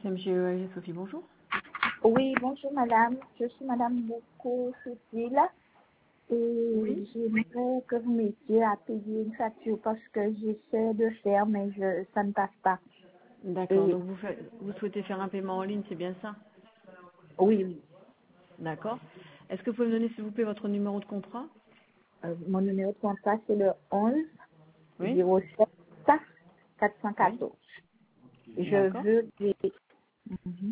CMGEAG, Sophie, bonjour. Oui, bonjour madame. Je suis madame Boko Soutile et Oui. j'aimerais que vous m'aidiez à payer une facture parce que j'essaie de faire mais ça ne passe pas. D'accord, Et donc vous souhaitez faire un paiement en ligne, c'est bien ça? oui, oui. D'accord. Est-ce que vous pouvez me donner, s'il vous plaît, votre numéro de contrat? Mon numéro de contrat c'est le 11 Oui. 07 Oui. 414. Je D'accord. veux payer. Mhm.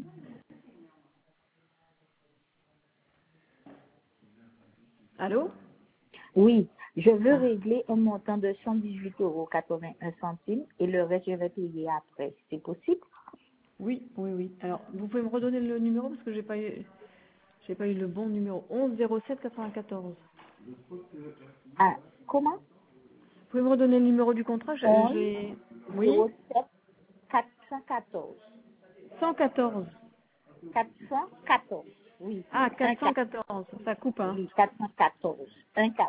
Allô? Oui, je veux Ah, régler un montant de 118,81 € et le reste je vais payer après. C'est possible? oui, oui, oui. Alors, vous pouvez me redonner le numéro parce que j'ai pas eu le bon numéro. 11 07 94. Ah, comment? Vous pouvez me redonner le numéro du contrat? 11 Oui. 07 414. 114. 414. Oui. Ah, 14. 414. Ça coupe, hein? Oui, 414. 14.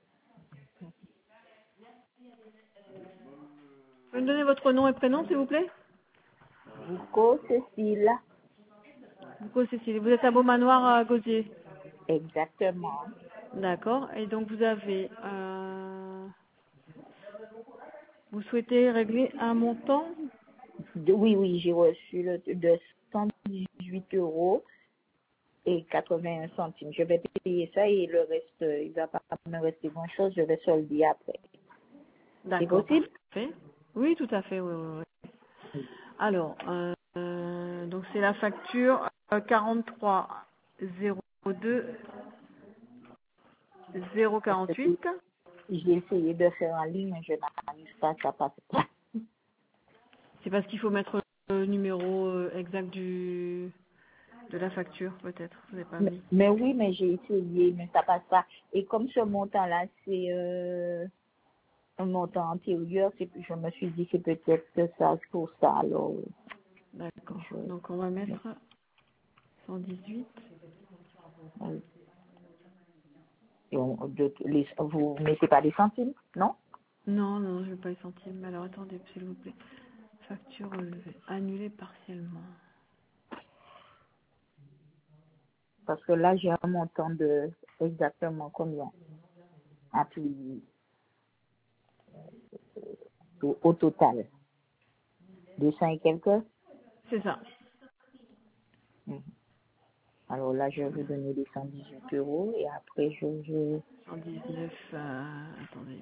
Vous pouvez me donner votre nom et prénom, s'il vous plaît? Bouco Cécile. Beaucoup, Cécile. Vous êtes à Beaumanoir, à Gosier. Exactement. D'accord. Et donc vous souhaitez régler un montant? Oui, oui, j'ai reçu le de 118 € et 81 centimes. Je vais payer ça et le reste, il va pas me rester grand chose. Je vais solder après. C'est D'accord, possible? parfait. Oui, tout à fait, oui, oui, oui. Alors, donc c'est la facture 43 02 Parce que 048. j'ai essayé de faire en ligne, mais je n'arrive pas, ça passe pas. C'est parce qu'il faut mettre le numéro exact de la facture, peut-être. Vous n'avez pas mis. Mais oui, mais j'ai essayé, mais ça passe pas. Et comme ce montant-là, c'est un montant antérieur, je me suis dit que peut-être que ça pour ça. Alors, D'accord. je, Donc on va mettre 118. oui. Et vous mettez pas des centimes, non? Non, non, je ne vais pas les centimes. Alors attendez, s'il vous plaît. Facture relevée. Annulée partiellement. Parce que là, j'ai un montant de exactement combien à payer au total. 200 et quelques. C'est ça. Mhm. Alors là, je vais vous donner les 118 € et après, 119, attendez.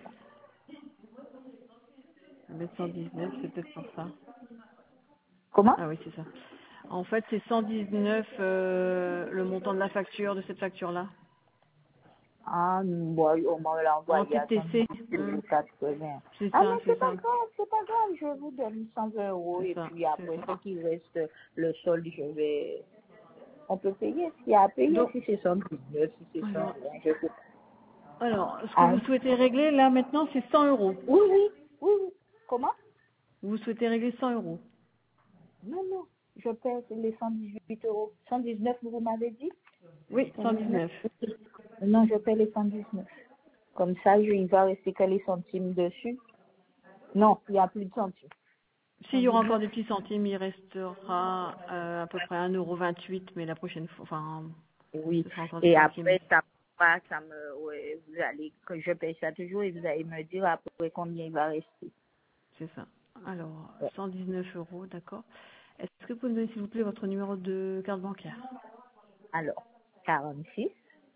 Je vais mettre 119, c'est peut-être pour ça. Comment? Ah oui, c'est ça. En fait, c'est 119 le montant de la facture, de cette facture-là. Ah, bon, on m'a En envoyé à TTC. 180. C'est Ah, mais ça, c'est ça. c'est pas grave, je vous donne 120 € C'est et ça, puis c'est après, ce ça. qui reste, le solde, on peut payer, s'il y a à payer, Donc, si c'est 119, si c'est 120, alors, je sais pas. ce que Ah, vous souhaitez régler, là, maintenant, c'est 100 euros. oui, oui, oui, oui. Comment? Vous souhaitez régler 100 euros. Non, non, je paie les 118 €. 119, vous m'avez dit? Oui, 119. 119. Non, je paie les 119. Comme ça, il va rester que les centimes dessus. Non, il n'y a plus de centimes. S'il y aura encore 119. des petits centimes, il restera à peu près 1,28 €, mais la prochaine fois, enfin, Oui. ce sera encore des Et centimes. après, ouais, vous allez, que je paye ça toujours et vous allez me dire après combien il va rester. C'est ça. Alors, Ouais. 119 euros, d'accord. Est-ce que vous pouvez me donner, s'il vous plaît, votre numéro de carte bancaire? Alors, 46,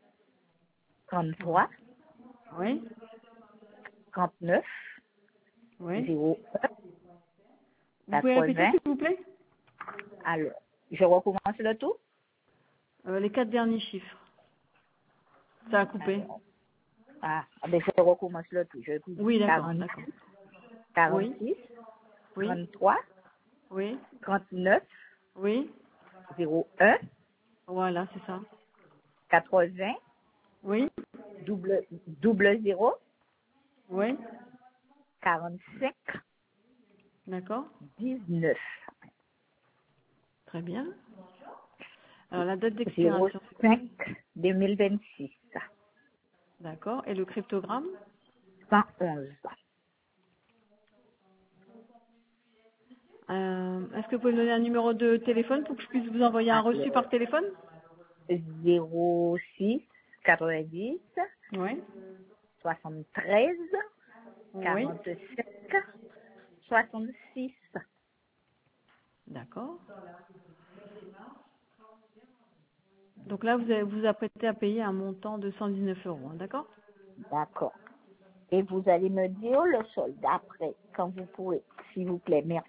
Oui. 33, Oui. 39, Oui. 01, Vous pouvez répéter, 80. s'il vous plaît? Alors, je recommence le tout. Les 4 derniers chiffres. Ça a coupé. Alors, ben, je recommence le tout. Je vous dis Oui, d'accord, 40, d'accord. Oui. 46, Oui. 33, Oui. 39, Oui. 01, Voilà, c'est ça. 80, Oui. double 0, Oui. 45, D'accord. 19. Très bien. Alors, la date d'expiration, s'il vous 05 plaît. 2026. D'accord. Et le cryptogramme? 111. Est-ce que vous pouvez me donner un numéro de téléphone pour que je puisse vous envoyer un reçu par téléphone? 06 90 Oui. 73 Oui. 45 66. D'accord. Donc là, vous vous apprêtez à payer un montant de 119 €, hein, d'accord? D'accord. Et vous allez me dire le solde après, quand vous pourrez, s'il vous plaît. Merci.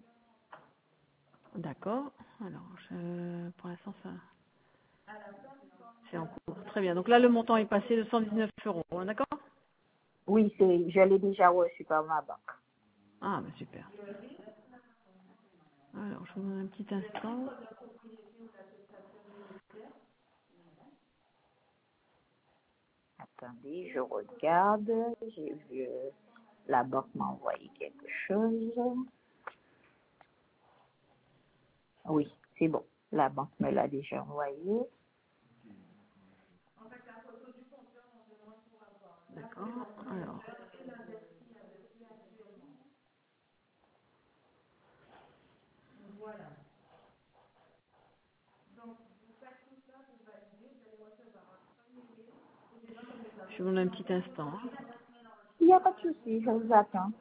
D'accord. Alors, pour l'instant, ça, c'est en cours. Très bien. Donc là, le montant est passé de 119 €, hein, d'accord? Oui, je l'ai déjà reçu par ma banque. Ah, bah super. Alors, je vous donne un petit instant. Attendez, je regarde. J'ai vu, la banque m'a envoyé quelque chose. Oui, c'est bon. La banque me l'a déjà envoyé. D'accord. Alors, je vous donne un petit instant, hein. Il n'y a pas de souci, je vous attends.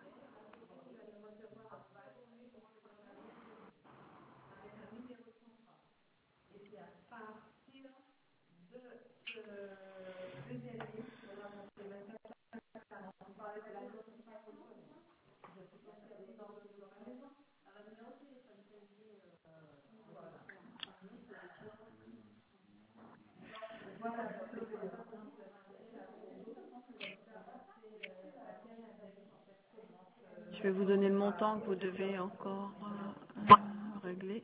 Je vais vous donner le montant que vous devez encore régler.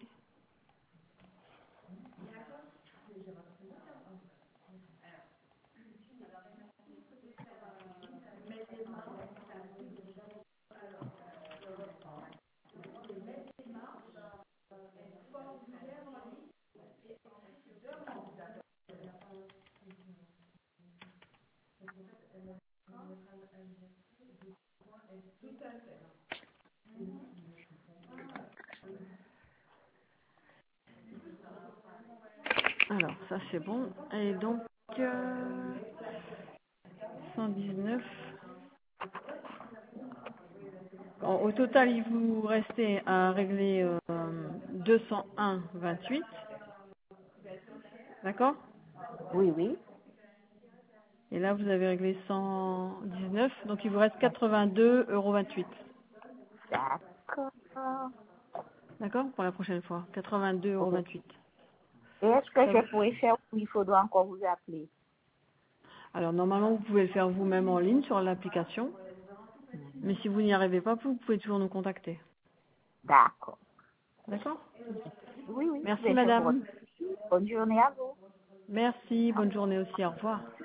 Alors, ça c'est bon. Et donc, 119. Bon, au total, il vous restait à régler 201,28. D'accord? Oui, oui. Et là, vous avez réglé 119. Donc, il vous reste 82,28 €. D'accord. D'accord? Pour la prochaine fois. 82,28 €. Et est-ce que Ça je vous- pourrais faire ou il faudra encore vous appeler? Alors, normalement, vous pouvez le faire vous-même en ligne sur l'application. Mais si vous n'y arrivez pas, vous pouvez toujours nous contacter. D'accord. D'accord? Oui, oui. Merci, Mais je vous madame. remercie. Bonne journée à vous. Merci. Bonne journée aussi. Au revoir.